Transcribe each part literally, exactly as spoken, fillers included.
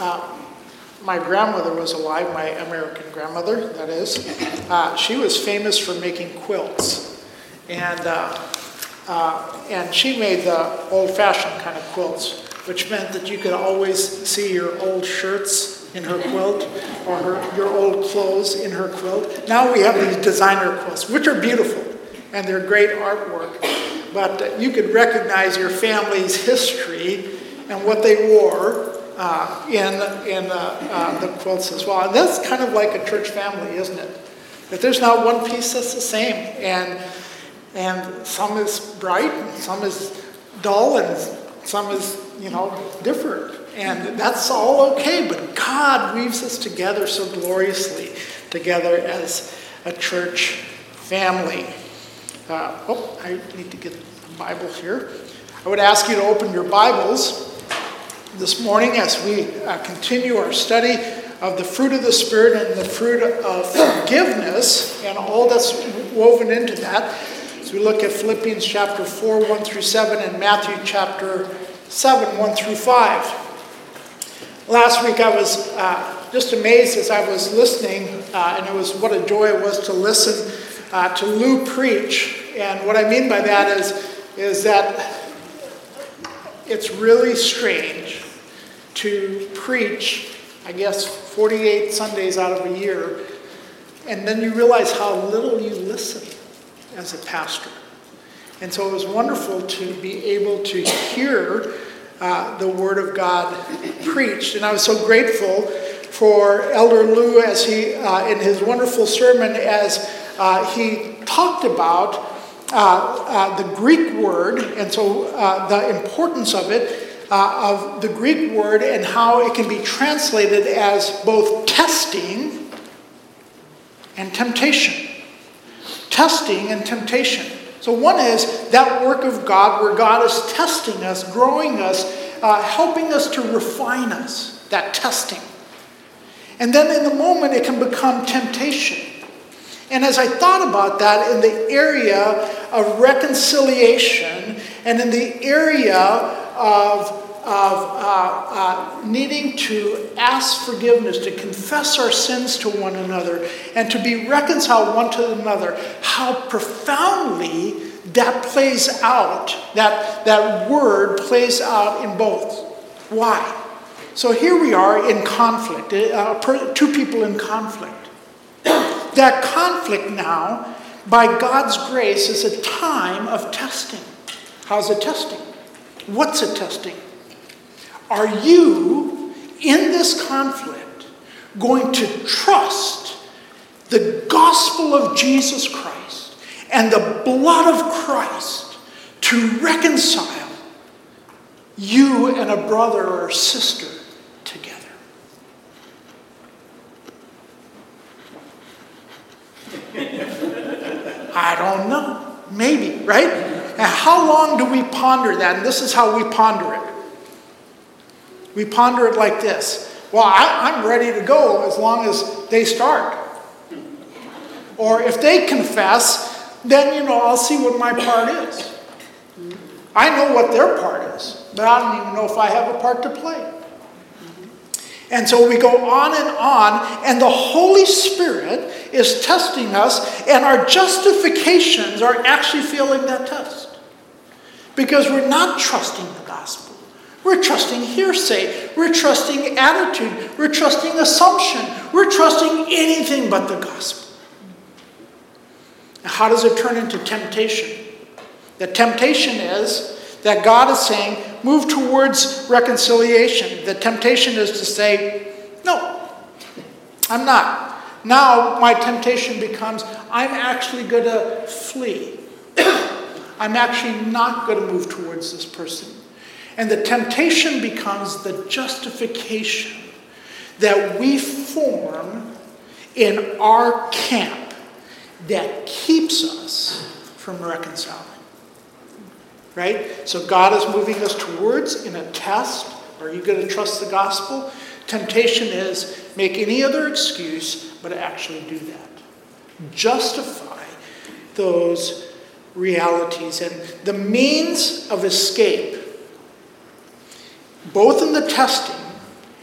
uh, my grandmother was alive, my American grandmother, that is, uh, she was famous for making quilts. And uh, uh, and she made the old-fashioned kind of quilts, which meant that you could always see your old shirts in her quilt or her, your old clothes in her quilt. Now we have these designer quilts, which are beautiful, and they're great artwork. But uh, you could recognize your family's history and what they wore Uh, in in uh, uh, the quilts as well. And that's kind of like a church family, isn't it? That there's not one piece that's the same. And and some is bright, and some is dull, and some is, you know, different. And that's all okay, but God weaves us together so gloriously, together as a church family. Uh, oh, I need to get the Bible here. I would ask you to open your Bibles this morning as we uh, continue our study of the fruit of the Spirit and the fruit of forgiveness and all that's woven into that. As we look at Philippians chapter four, one through seven, and Matthew chapter seven, one through five. Last week I was uh, just amazed as I was listening, uh, and it was what a joy it was to listen uh, to Lou preach. And what I mean by that is, is that it's really strange to preach, I guess, forty-eight Sundays out of a year, and then you realize how little you listen as a pastor. And so it was wonderful to be able to hear uh, the Word of God preached. And I was so grateful for Elder Lou as he, uh, in his wonderful sermon, as uh, he talked about Uh, uh, the Greek word, and so uh, the importance of it, uh, of the Greek word and how it can be translated as both testing and temptation. Testing and temptation. So one is that work of God where God is testing us, growing us, uh, helping us to refine us, that testing. And then in the moment it can become temptation. And as I thought about that in the area of reconciliation and in the area of, of uh, uh, needing to ask forgiveness, to confess our sins to one another, and to be reconciled one to another, how profoundly that plays out, that, that word plays out in both. Why? So here we are in conflict, uh, two people in conflict. That conflict now, by God's grace, is a time of testing. How's it testing? What's it testing? Are you, in this conflict, going to trust the gospel of Jesus Christ and the blood of Christ to reconcile you and a brother or sister together? I don't know. Maybe, right? And how long do we ponder that? And this is how we ponder it. We ponder it like this. Well, I, I'm ready to go as long as they start. Or if they confess, then, you know, I'll see what my part is. I know what their part is, but I don't even know if I have a part to play. And so we go on and on, and the Holy Spirit is testing us, and our justifications are actually failing that test. Because we're not trusting the gospel. We're trusting hearsay. We're trusting attitude. We're trusting assumption. We're trusting anything but the gospel. Now, how does it turn into temptation? The temptation is that God is saying, move towards reconciliation. The temptation is to say, no, I'm not. Now my temptation becomes, I'm actually going to flee. I'm actually not going to move towards this person. And the temptation becomes the justification that we form in our camp that keeps us from reconciling. Right? So God is moving us towards in a test. Are you going to trust the gospel? Temptation is make any other excuse, but actually do that. Justify those realities. And the means of escape, both in the testing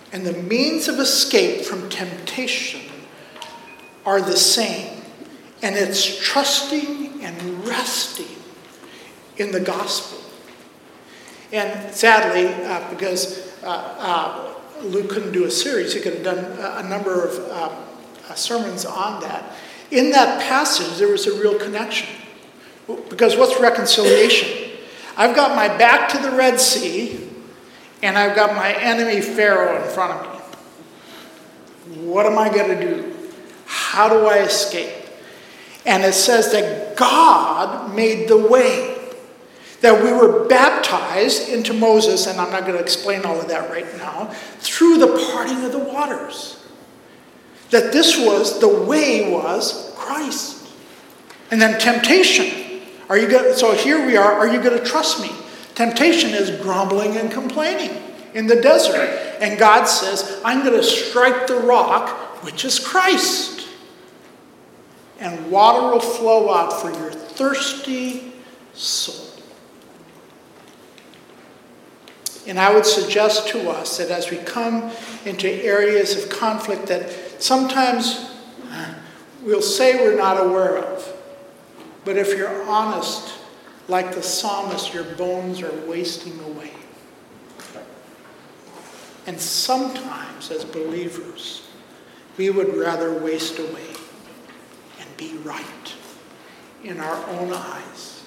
and the means of escape from temptation are the same. And it's trusting and resting in the gospel. And sadly, uh, because uh, uh, Luke couldn't do a series, he could have done a, a number of uh, uh, sermons on that. In that passage, there was a real connection. Because what's reconciliation? I've got my back to the Red Sea, and I've got my enemy Pharaoh in front of me. What am I going to do? How do I escape? And it says that God made the way. That we were baptized into Moses, and I'm not going to explain all of that right now, through the parting of the waters. That this was, the way was Christ. And then temptation. Are you going? So here we are. Are you going to trust me? Temptation is grumbling and complaining in the desert. And God says, I'm going to strike the rock, which is Christ. And water will flow out for your thirsty soul. And I would suggest to us that as we come into areas of conflict that sometimes we'll say we're not aware of. But if you're honest, like the psalmist, your bones are wasting away. And sometimes as believers, we would rather waste away and be right in our own eyes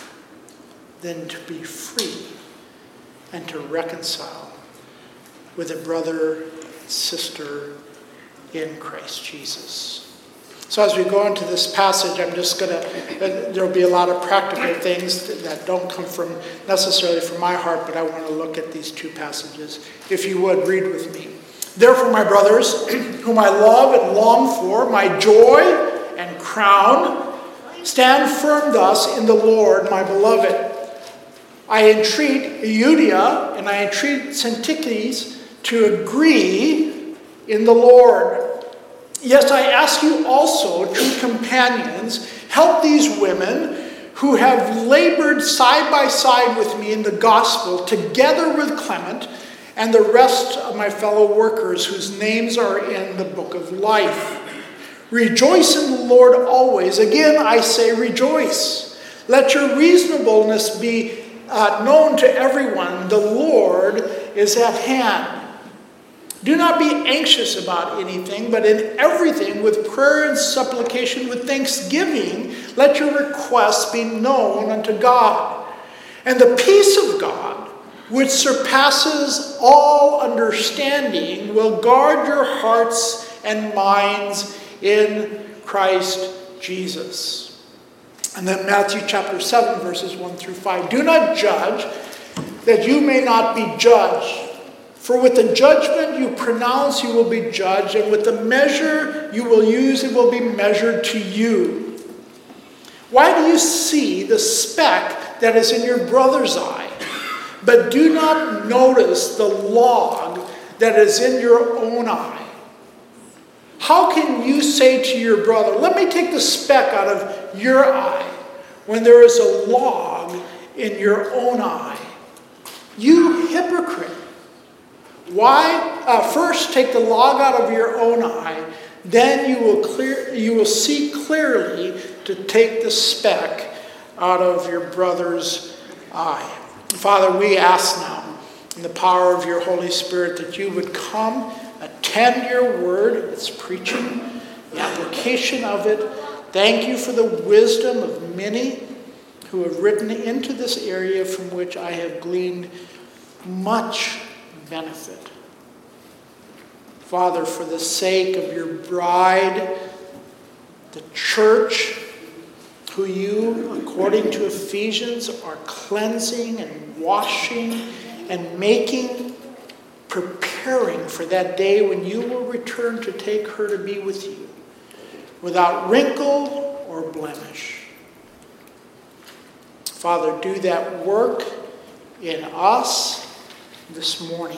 than to be free and to reconcile with a brother, sister in Christ Jesus. So as we go into this passage, I'm just going to, there'll be a lot of practical things that don't come from necessarily from my heart, but I want to look at these two passages. If you would, read with me. Therefore, my brothers, whom I love and long for, my joy and crown, stand firm thus in the Lord, my beloved. I entreat Euodia and I entreat Syntyche to agree in the Lord. Yes, I ask you also, true companions, help these women who have labored side by side with me in the gospel, together with Clement and the rest of my fellow workers whose names are in the book of life. Rejoice in the Lord always. Again, I say rejoice. Let your reasonableness be uh, known to everyone. The Lord is at hand. Do not be anxious about anything, but in everything, with prayer and supplication, with thanksgiving, let your requests be known unto God. And the peace of God, which surpasses all understanding, will guard your hearts and minds in Christ Jesus. And then Matthew chapter seven, verses one through five. Do not judge, that you may not be judged. For with the judgment you pronounce, you will be judged, and with the measure you will use, it will be measured to you. Why do you see the speck that is in your brother's eye, but do not notice the log that is in your own eye? How can you say to your brother, let me take the speck out of your eye, when there is a log in your own eye? You hypocrite! Why? Uh, first, take the log out of your own eye, then you will clear. You will see clearly to take the speck out of your brother's eye. Father, we ask now, in the power of your Holy Spirit, that you would come, attend your word, its preaching, the application of it. Thank you for the wisdom of many who have written into this area from which I have gleaned much benefit. Father, for the sake of your bride, the church, who you, according to Ephesians, are cleansing and washing and making, preparing for that day when you will return to take her to be with you, without wrinkle or blemish. Father, do that work in us this morning.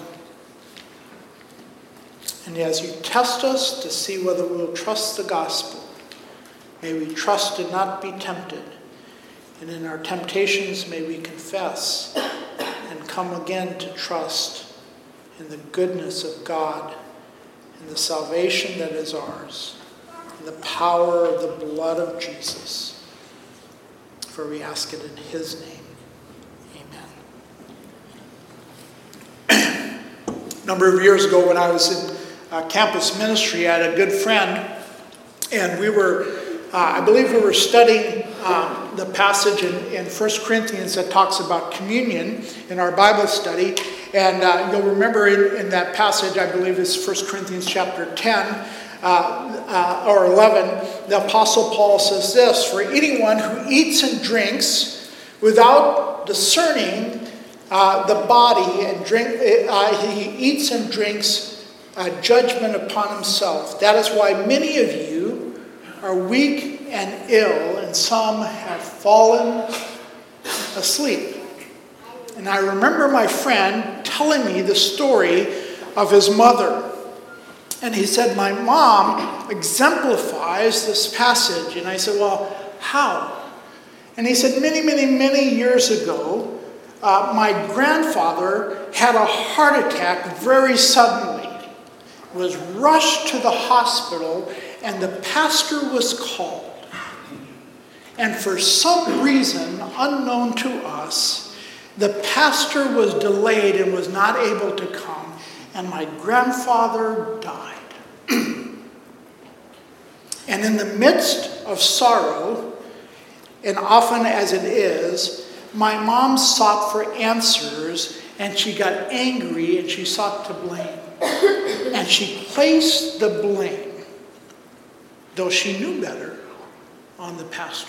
And as you test us to see whether we'll trust the gospel, may we trust and not be tempted. And in our temptations, may we confess and come again to trust in the goodness of God, in the salvation that is ours, in the power of the blood of Jesus. For we ask it in his name. Amen. A number of years ago when I was in uh, campus ministry, I had a good friend, and we were, uh, I believe we were studying um, the passage in, in First Corinthians that talks about communion in our Bible study. And uh, you'll remember in, in that passage, I believe it's First Corinthians chapter ten uh, uh, or eleven, the Apostle Paul says this: "For anyone who eats and drinks without discerning uh, the body and drink, uh, he eats and drinks uh, judgment upon himself. That is why many of you are weak and ill, and some have fallen asleep." And I remember my friend telling me the story of his mother. And he said, "My mom exemplifies this passage." And I said, "Well, how?" And he said, many, many, many years ago, uh, my grandfather had a heart attack very suddenly, was rushed to the hospital, and the pastor was called. And for some reason unknown to us, the pastor was delayed and was not able to come, and my grandfather died. And in the midst of sorrow, and often as it is, my mom sought for answers, and she got angry, and she sought to blame. And she placed the blame, though she knew better, on the pastor.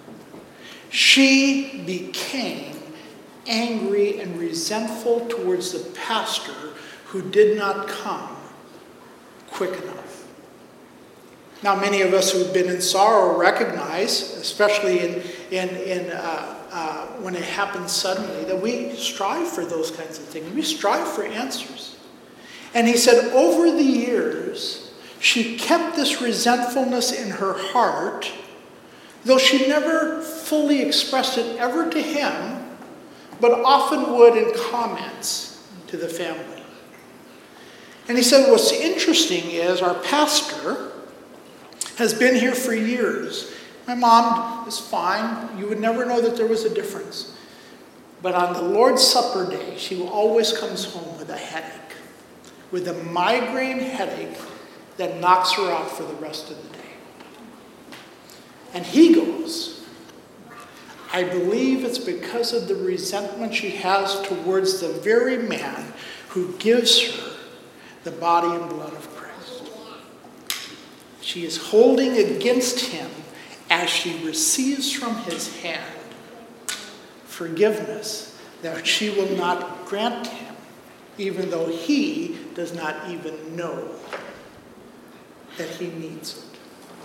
She became angry and resentful towards the pastor who did not come quick enough. Now, many of us who've been in sorrow recognize, especially in, in, in uh, uh, when it happens suddenly, that we strive for those kinds of things. We strive for answers. And he said, over the years, she kept this resentfulness in her heart, though she never fully expressed it ever to him, but often would in comments to the family. And he said, what's interesting is our pastor has been here for years. My mom is fine. You would never know that there was a difference. But on the Lord's Supper day, she always comes home with a headache, with a migraine headache that knocks her out for the rest of the day. And he goes, I believe it's because of the resentment she has towards the very man who gives her the body and blood of Christ. She is holding against him as she receives from his hand forgiveness that she will not grant him, even though he does not even know that he needs it.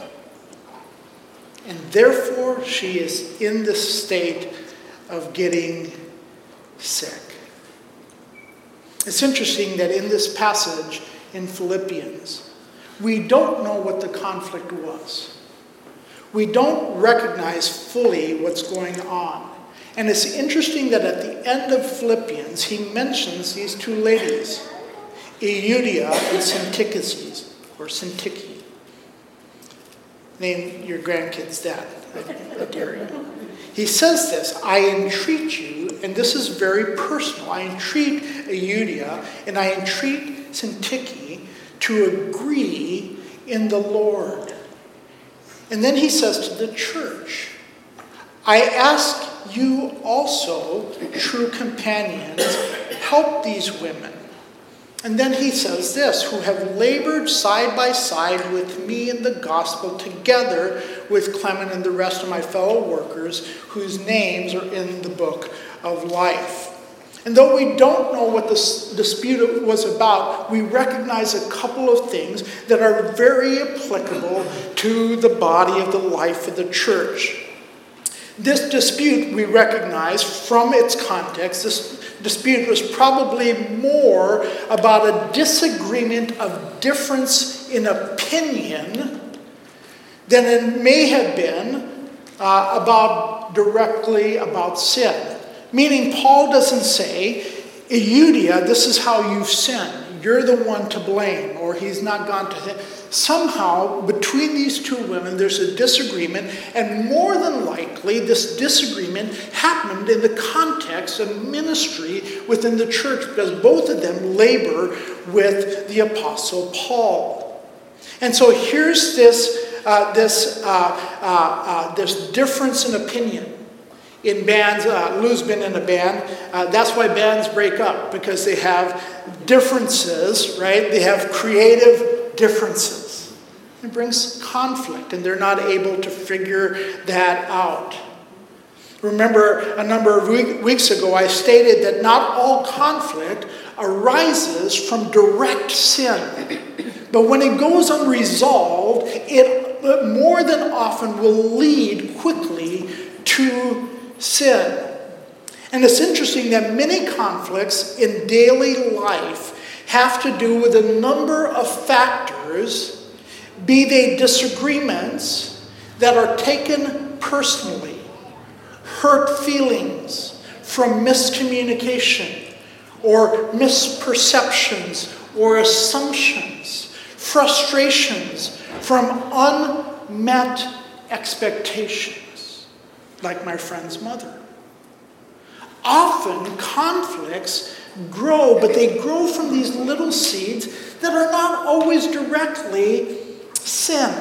And therefore, she is in this state of getting sick. It's interesting that in this passage in Philippians, we don't know what the conflict was. We don't recognize fully what's going on. And it's interesting that at the end of Philippians, he mentions these two ladies, Euodia and Syntyche, or Syntyche. Name your grandkids that, I dare you. He says this, I entreat you, and this is very personal, I entreat Euodia and I entreat Syntyche to agree in the Lord. And then he says to the church, I ask you also, true companions, help these women. And then he says this, who have labored side by side with me in the gospel, together with Clement and the rest of my fellow workers, whose names are in the book of life. And though we don't know what this dispute was about, we recognize a couple of things that are very applicable to the body of the life of the church. This dispute, we recognize from its context, this dispute was probably more about a disagreement of difference in opinion than it may have been uh, about directly about sin. Meaning Paul doesn't say, Euodia, this is how you've sinned. You're the one to blame, or he's not gone to him. Somehow, between these two women, there's a disagreement, and more than likely, this disagreement happened in the context of ministry within the church, because both of them labor with the Apostle Paul. And so here's this, uh, this, uh, uh, uh, this difference in opinion. In bands, uh, Lou's been in a band. Uh, that's why bands break up, because they have differences, right? They have creative differences. It brings conflict, and they're not able to figure that out. Remember, a number of week, weeks ago, I stated that not all conflict arises from direct sin. But when it goes unresolved, it more than often will lead quickly to sin. And it's interesting that many conflicts in daily life have to do with a number of factors, be they disagreements that are taken personally, hurt feelings from miscommunication or misperceptions or assumptions, frustrations from unmet expectations, like my friend's mother. Often conflicts grow, but they grow from these little seeds that are not always directly sin.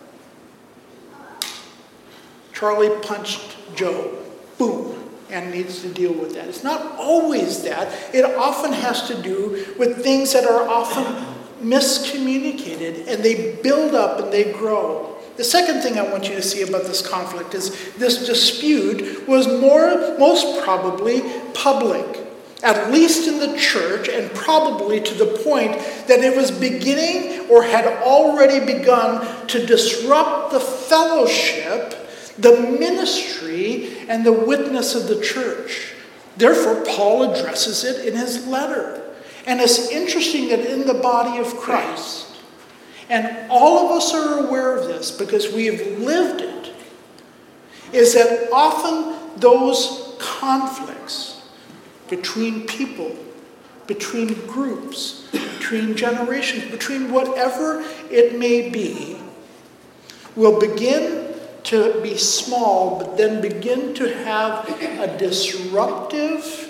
Charlie punched Joe. Boom. And needs to deal with that. It's not always that. It often has to do with things that are often miscommunicated, and they build up and they grow. The second thing I want you to see about this conflict is this dispute was more, most probably public, at least in the church, and probably to the point that it was beginning or had already begun to disrupt the fellowship, the ministry, and the witness of the church. Therefore, Paul addresses it in his letter. And it's interesting that in the body of Christ, and all of us are aware of this because we have lived it, is that often those conflicts between people, between groups, between generations, between whatever it may be, will begin to be small, but then begin to have a disruptive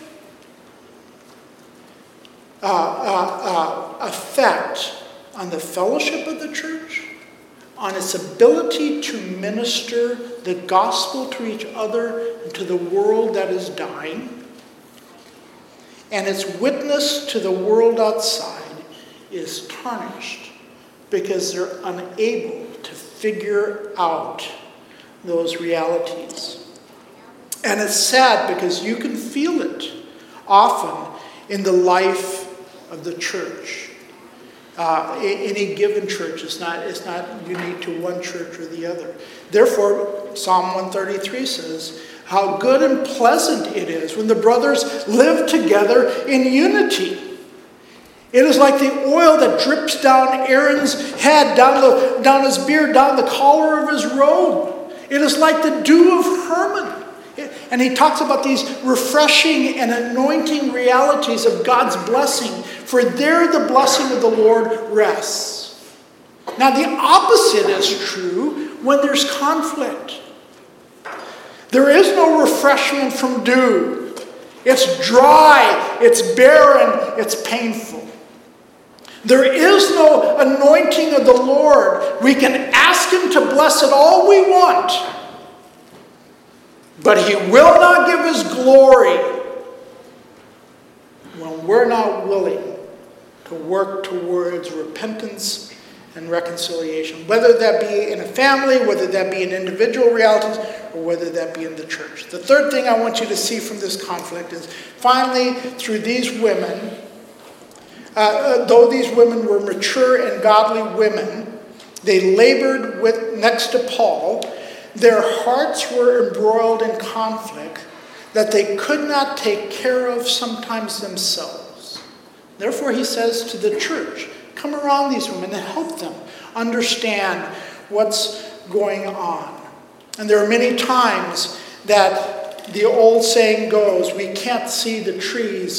uh, uh, uh, effect on the fellowship of the church, on its ability to minister the gospel to each other and to the world that is dying, and its witness to the world outside is tarnished because they're unable to figure out those realities. And it's sad because you can feel it often in the life of the church. Uh, any given church is not, is not unique to one church or the other. Therefore, Psalm one thirty-three says, how good and pleasant it is when the brothers live together in unity. It is like the oil that drips down Aaron's head, down, the, down his beard, down the collar of his robe. It is like the dew of Hermon. And he talks about these refreshing and anointing realities of God's blessing, for there the blessing of the Lord rests. Now the opposite is true when there's conflict. There is no refreshment from dew. It's dry, it's barren, it's painful. There is no anointing of the Lord. We can ask him to bless it all we want, but he will not give his glory when we're not willing to work towards repentance and reconciliation, whether that be in a family, whether that be in individual realities, or whether that be in the church. The third thing I want you to see from this conflict is, finally, through these women, uh, though these women were mature and godly women, they labored with next to Paul. Their hearts were embroiled in conflict that they could not take care of sometimes themselves. Therefore, he says to the church, come around these women and help them understand what's going on. And there are many times that the old saying goes, we can't see the trees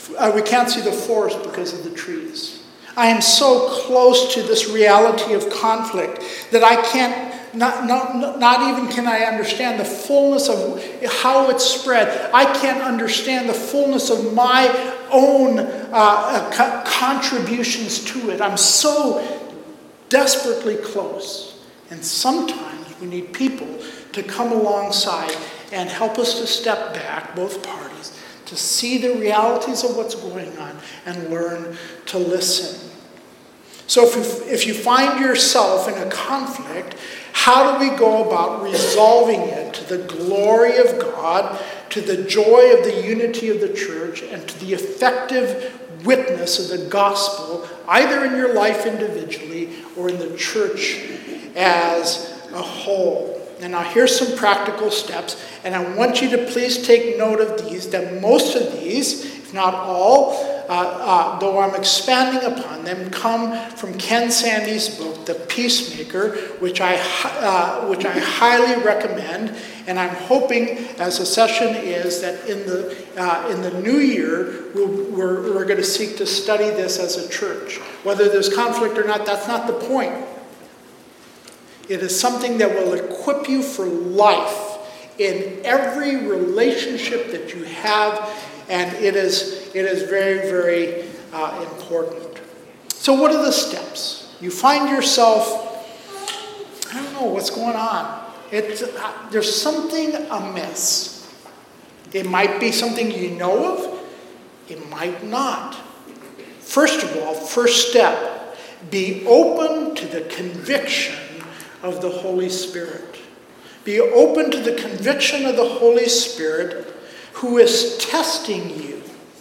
uh, we can't see the forest because of the trees. I am so close to this reality of conflict that I can't, not, not, not even can I understand the fullness of how it's spread. I can't understand the fullness of my own uh, co- contributions to it. I'm so desperately close. And sometimes we need people to come alongside and help us to step back, both parties, to see the realities of what's going on and learn to listen. So if you, if you find yourself in a conflict, how do we go about resolving it to the glory of God, to the joy of the unity of the church, and to the effective witness of the gospel, either in your life individually or in the church as a whole? And now here's some practical steps, and I want you to please take note of these, that most of these, if not all, uh, uh, though I'm expanding upon them, come from Ken Sande's book, The Peacemaker, which I, uh, which I highly recommend. And I'm hoping, as the session is, that in the, uh, in the new year, we'll, we're, we're going to seek to study this as a church. Whether there's conflict or not, that's not the point. It is something that will equip you for life in every relationship that you have, and it is, it is very, very uh, important. So what are the steps? You find yourself, I don't know what's going on. It, uh, there's something amiss. It might be something you know of. It might not. First of all, first step, be open to the conviction of the Holy Spirit. Be open to the conviction of the Holy Spirit who is testing you,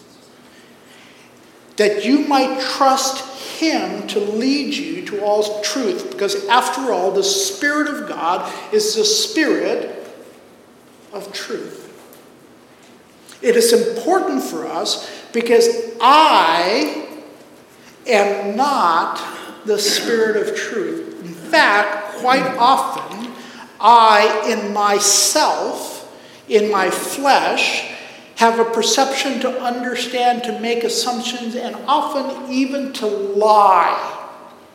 that you might trust him to lead you to all truth, because after all, the Spirit of God is the Spirit of truth. It is important for us because I am not the Spirit of truth. In fact, quite often, I, in myself, in my flesh, have a perception to understand, to make assumptions, and often even to lie.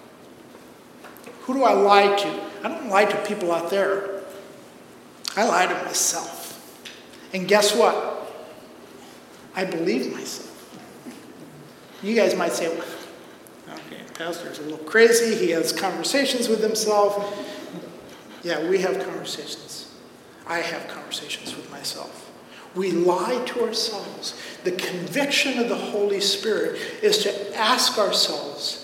Who do I lie to? I don't lie to people out there. I lie to myself. And guess what? I believe myself. You guys might say, well, okay, pastor's a little crazy. He has conversations with himself. Yeah, we have conversations. I have conversations with myself. We lie to ourselves. The conviction of the Holy Spirit is to ask ourselves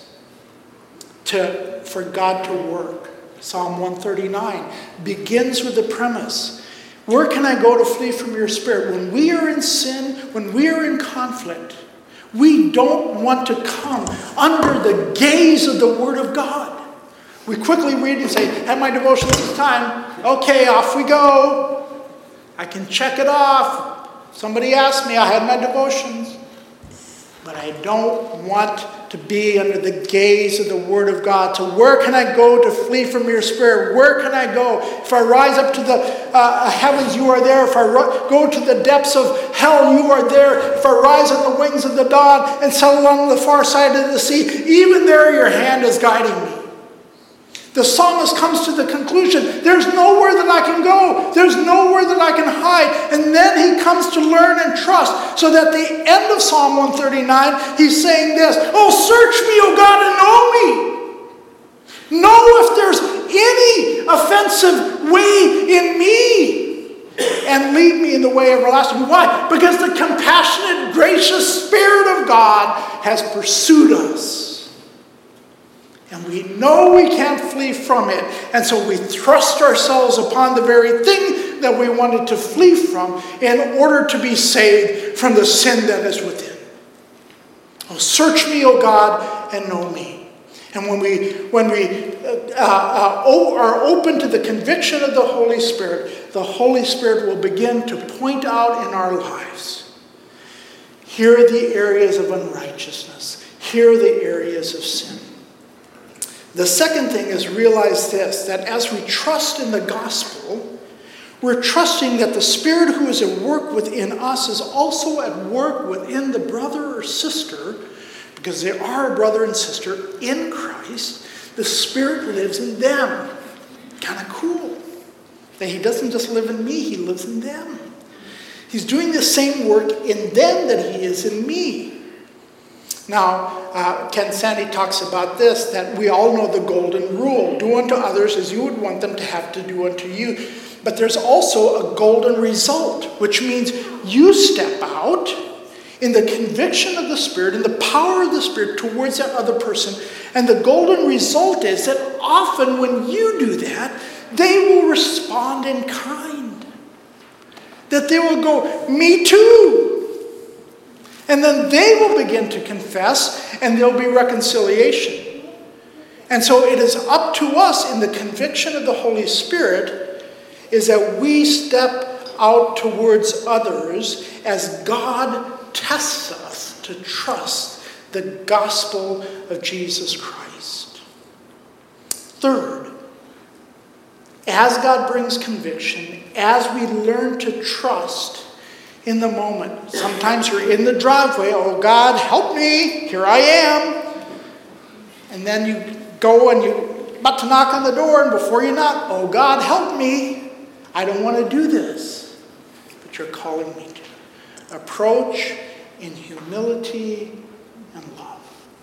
to, for God to work. Psalm one thirty-nine begins with the premise, where can I go to flee from your Spirit? When we are in sin, when we are in conflict, we don't want to come under the gaze of the Word of God. We quickly read and say, have my devotions this time. Okay, off we go. I can check it off. Somebody asked me, I had my devotions. But I don't want to be under the gaze of the Word of God. So where can I go to flee from your Spirit? Where can I go? If I rise up to the uh, heavens, you are there. If I ro- go to the depths of hell, you are there. If I rise on the wings of the dawn and sail along the far side of the sea, even there your hand is guiding me. The psalmist comes to the conclusion, there's nowhere that I can go. There's nowhere that I can hide. And then he comes to learn and trust. So that at the end of Psalm one thirty-nine, he's saying this, oh, search me, O God, and know me. Know if there's any offensive way in me. And lead me in the way everlasting. Why? Because the compassionate, gracious Spirit of God has pursued us. And we know we can't flee from it. And so we thrust ourselves upon the very thing that we wanted to flee from in order to be saved from the sin that is within. Oh, search me, O God, and know me. And when we, when we uh, uh, are open to the conviction of the Holy Spirit, the Holy Spirit will begin to point out in our lives, here are the areas of unrighteousness. Here are the areas of sin. The second thing is realize this, that as we trust in the gospel, We're trusting that the Spirit who is at work within us is also at work within the brother or sister, because they are a brother and sister in Christ. The Spirit lives in them. Kind of cool. That he doesn't just live in me, he lives in them. He's doing the same work in them that he is in me. Now, uh, Ken Sande talks about this, that we all know the golden rule. Do unto others as you would want them to have to do unto you. But there's also a golden result, which means you step out in the conviction of the Spirit, in the power of the Spirit towards that other person. And the golden result is that often when you do that, they will respond in kind. That they will go, me too. And then they will begin to confess, and there'll be reconciliation. And so it is up to us in the conviction of the Holy Spirit is that we step out towards others as God tests us to trust the gospel of Jesus Christ. Third, as God brings conviction, as we learn to trust in the moment. Sometimes you're in the driveway, oh God, help me, here I am. And then you go and you're about to knock on the door, and before you knock, oh God, help me. I don't want to do this, but you're calling me to. Approach in humility and love.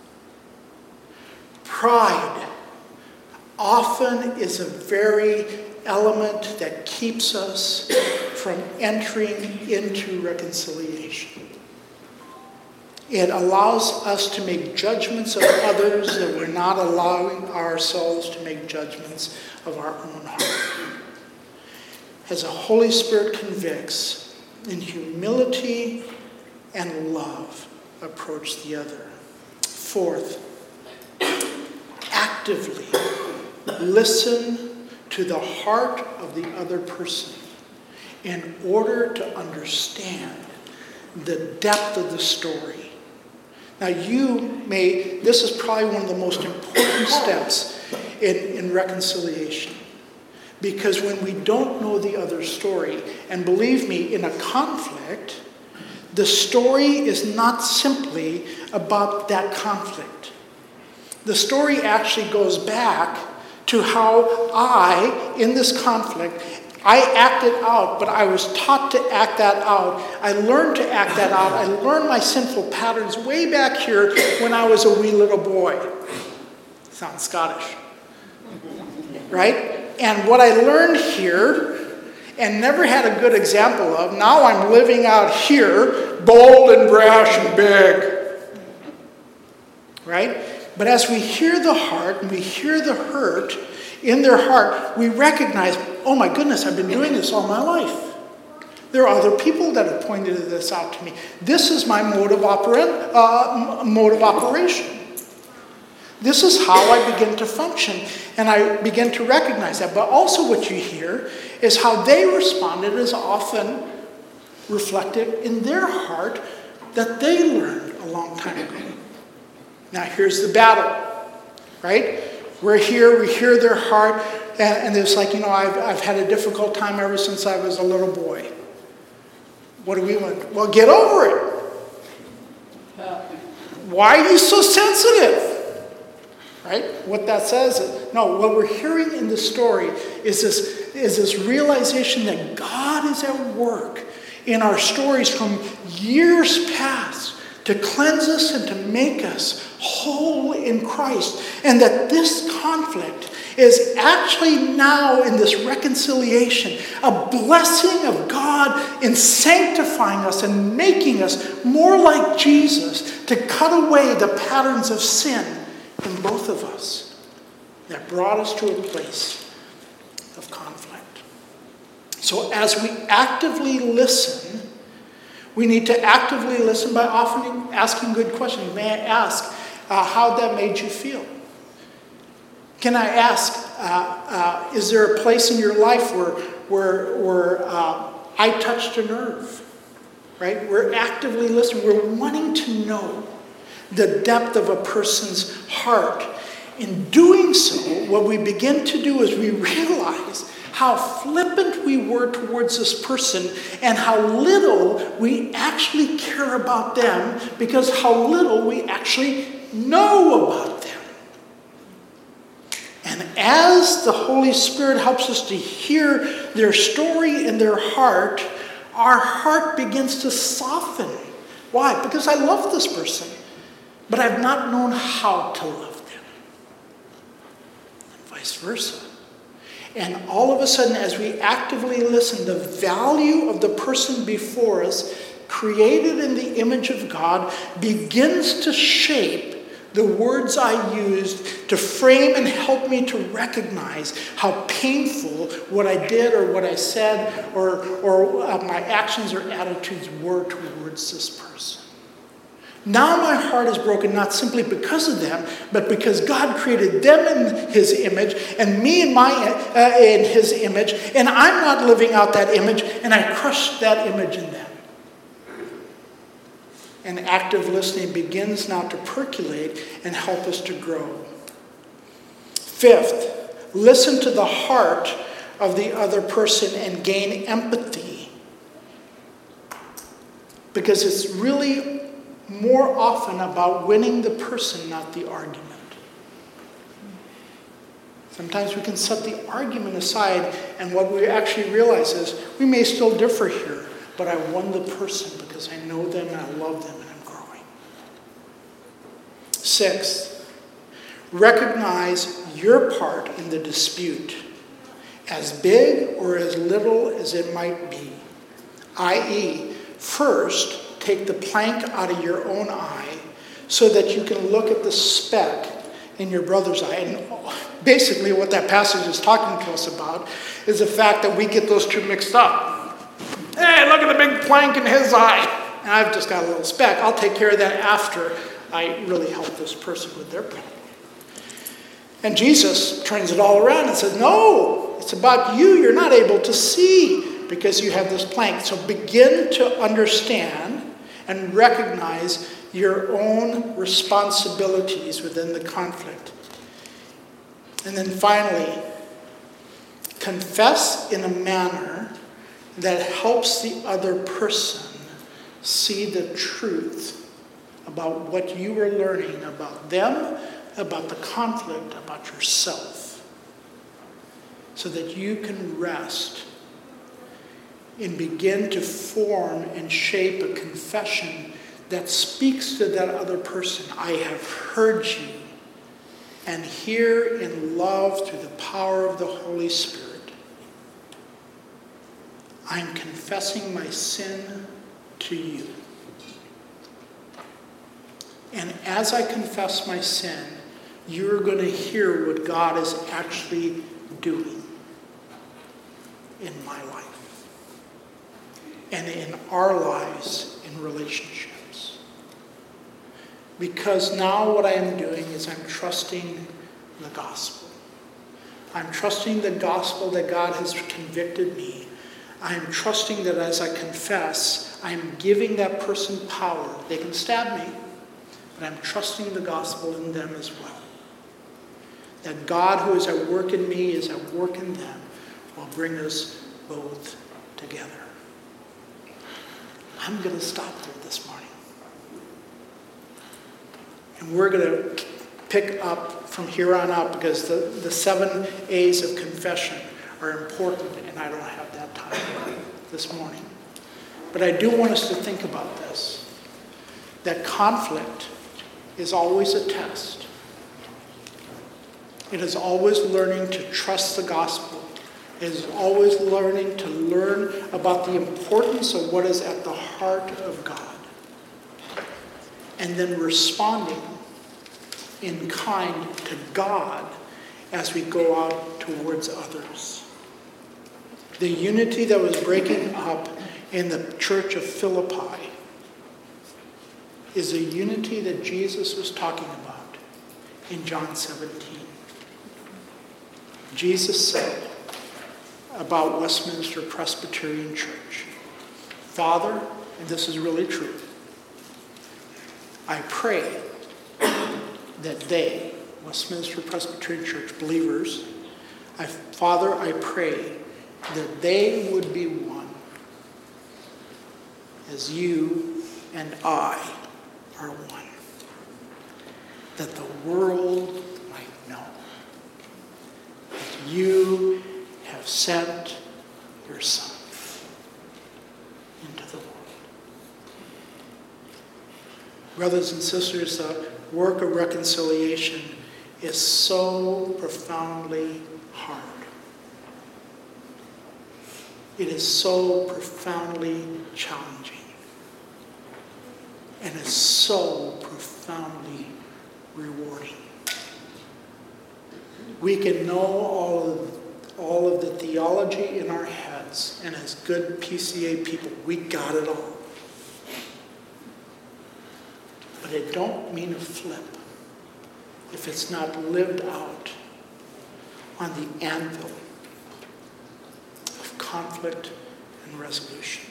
Pride often is a very element that keeps us from entering into reconciliation. It allows us to make judgments of others that we're not allowing ourselves to make judgments of our own heart. As the Holy Spirit convicts, in humility and love, approach the other. Fourth, actively listen to the heart of the other person in order to understand the depth of the story. Now you may, this is probably one of the most important steps in, in reconciliation. Because when we don't know the other story, and believe me, in a conflict, the story is not simply about that conflict. The story actually goes back to how I, in this conflict, I acted out, but I was taught to act that out. I learned to act that out. I learned my sinful patterns way back here when I was a wee little boy. Sounds Scottish. Right? And what I learned here, and never had a good example of, now I'm living out here, bold and brash and big. Right? But as we hear the heart, and we hear the hurt in their heart, we recognize, oh my goodness, I've been doing this all my life. There are other people that have pointed this out to me. This is my mode of, opera, uh, mode of operation. This is how I begin to function, and I begin to recognize that. But also what you hear is how they responded is often reflected in their heart that they learned a long time ago. Now here's the battle, right? We're here, we hear their heart, and, and it's like, you know, I've, I've had a difficult time ever since I was a little boy. What do we want? Well, get over it. Why are you so sensitive? Right? What that says is, no, what we're hearing in the story is this, is this realization that God is at work in our stories from years past to cleanse us and to make us whole in Christ. And that this conflict is actually now in this reconciliation, a blessing of God in sanctifying us and making us more like Jesus to cut away the patterns of sin in both of us that brought us to a place of conflict. So as we actively listen, we need to actively listen by often asking good questions. May I ask uh, how that made you feel? Can I ask, uh, uh, is there a place in your life where, where, where uh, I touched a nerve? Right? We're actively listening. We're wanting to know the depth of a person's heart. In doing so, what we begin to do is we realize how flippant we were towards this person and how little we actually care about them because how little we actually know about them. And as the Holy Spirit helps us to hear their story and their heart, our heart begins to soften. Why? Because I love this person, but I've not known how to love them. And vice versa. And all of a sudden, as we actively listen, the value of the person before us, created in the image of God, begins to shape the words I used to frame and help me to recognize how painful what I did or what I said or, or uh, my actions or attitudes were towards this person. Now my heart is broken not simply because of them, but because God created them in his image and me in, my, uh, in his image, and I'm not living out that image, and I crushed that image in them. And active listening begins now to percolate and help us to grow. Fifth, listen to the heart of the other person and gain empathy. Because it's really more often about winning the person, not the argument. Sometimes we can set the argument aside, and what we actually realize is we may still differ here, but I won the person because I know them and I love them and I'm growing. Sixth, recognize your part in the dispute, as big or as little as it might be. that is, first, take the plank out of your own eye so that you can look at the speck in your brother's eye. And basically what that passage is talking to us about is the fact that we get those two mixed up. Hey, look at the big plank in his eye. And I've just got a little speck. I'll take care of that after I really help this person with their problem. And Jesus turns it all around and says, no, it's about you. You're not able to see because you have this plank. So begin to understand and recognize your own responsibilities within the conflict. And then finally, confess in a manner that helps the other person see the truth about what you are learning about them, about the conflict, about yourself, so that you can rest and begin to form and shape a confession that speaks to that other person. I have heard you, and here in love through the power of the Holy Spirit, I'm confessing my sin to you. And as I confess my sin, you're going to hear what God is actually doing in my life and in our lives in relationships. Because now what I am doing is I'm trusting the gospel. I'm trusting the gospel that God has convicted me. I'm trusting that as I confess, I'm giving that person power. They can stab me, but I'm trusting the gospel in them as well. That God who is at work in me is at work in them will bring us both together. I'm going to stop there this morning. And we're going to pick up from here on out because the, the seven A's of confession are important, and I don't have that time this morning. But I do want us to think about this, that conflict is always a test. It is always learning to trust the gospel. It is always learning to learn about the importance of what is at the heart of God. And then responding in kind to God as we go out towards others. The unity that was breaking up in the church of Philippi is a unity that Jesus was talking about in John seventeen. Jesus said about Westminster Presbyterian Church, Father, and this is really true, I pray that they, Westminster Presbyterian Church believers, I, Father, I pray that they would be one as you and I are one, that the world might know that you have sent your Son into the world. Brothers and sisters, the work of reconciliation is so profoundly hard. It is so profoundly challenging. And it's so profoundly rewarding. We can know all of, all of the theology in our heads, and as good P C A people, we got it all. But it don't mean a flip if it's not lived out on the anvil of conflict and resolution.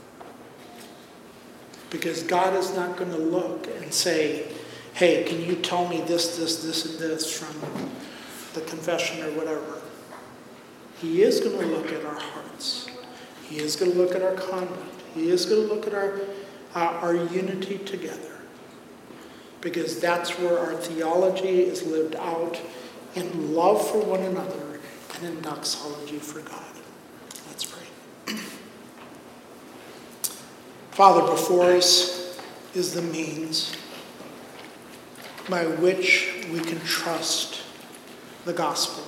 Because God is not going to look and say, hey, can you tell me this, this, this, and this from the confession or whatever. He is going to look at our hearts. He is going to look at our conduct. He is going to look at our, uh, our unity together. Because that's where our theology is lived out in love for one another and in doxology for God. Let's pray. Father, before us is the means by which we can trust the gospel.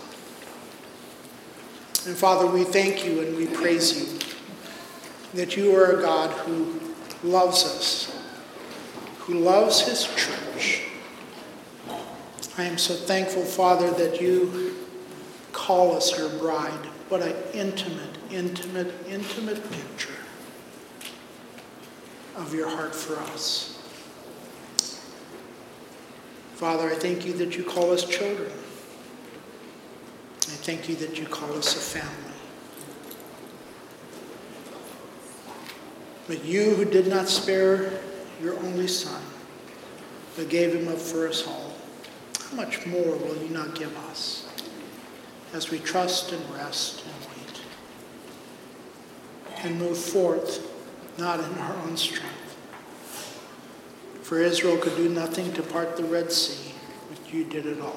And Father, we thank you and we praise you that you are a God who loves us, who loves his church. I am so thankful, Father, that you call us your bride. What an intimate, intimate, intimate picture of your heart for us. Father, I thank you that you call us children. I thank you that you call us a family. But you who did not spare your only Son, but gave him up for us all, how much more will you not give us as we trust and rest and wait and move forth, not in our own strength? For Israel could do nothing to part the Red Sea, but you did it all.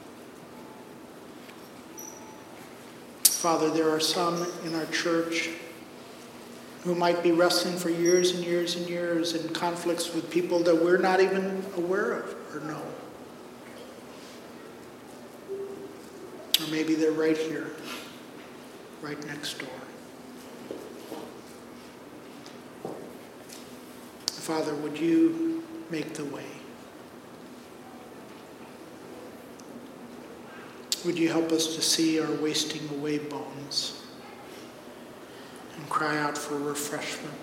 Father, there are some in our church who might be wrestling for years and years and years in conflicts with people that we're not even aware of or know. Or maybe they're right here, right next door. Father, would you make the way? Would you help us to see our wasting away bones and cry out for refreshment?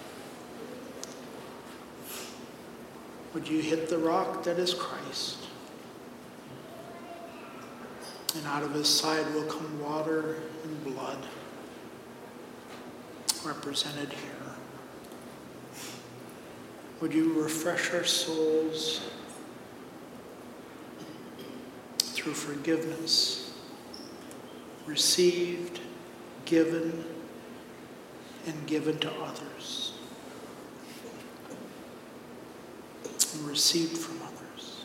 Would you hit the rock that is Christ? And out of his side will come water and blood, represented here. Would you refresh our souls through forgiveness, received, given, and given to others, and received from others.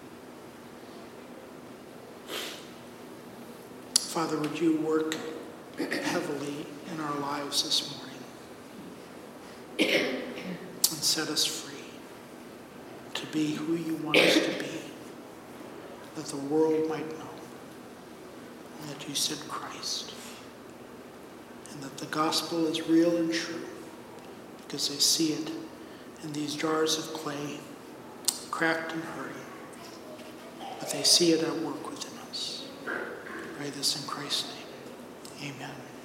Father, would you work heavily in our lives this morning and set us free to be who you want us to be, that the world might know and that you sent Christ, and that the gospel is real and true because they see it in these jars of clay, cracked and hurting, but they see it at work within us. I pray this in Christ's name. Amen.